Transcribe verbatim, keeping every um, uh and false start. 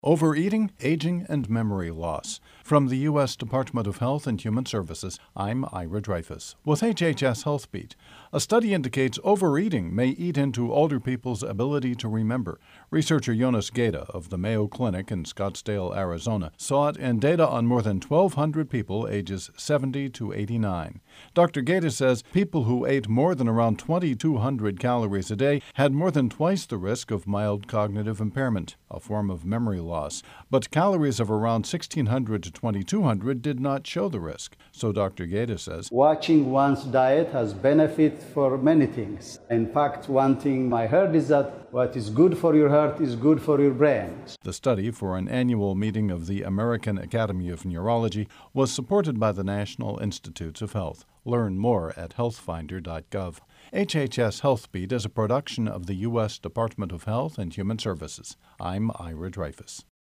Overeating, Aging, and Memory Loss. From the U S Department of Health and Human Services, I'm Ira Dreyfus with H H S Healthbeat. A study indicates overeating may eat into older people's ability to remember. Researcher Jonas Geda of the Mayo Clinic in Scottsdale, Arizona, saw it in data on more than twelve hundred people ages seventy to eighty-nine. Doctor Geda says people who ate more than around twenty-two hundred calories a day had more than twice the risk of mild cognitive impairment, a form of memory loss. loss, but calories of around sixteen hundred to twenty-two hundred did not show the risk. So Doctor Geda says, watching one's diet has benefit for many things. In fact, one thing I heard is that what is good for your heart is good for your brain. The study, for an annual meeting of the American Academy of Neurology, was supported by the National Institutes of Health. Learn more at health finder dot gov. H H S Healthbeat is a production of the U S Department of Health and Human Services. I'm Ira Dreyfus.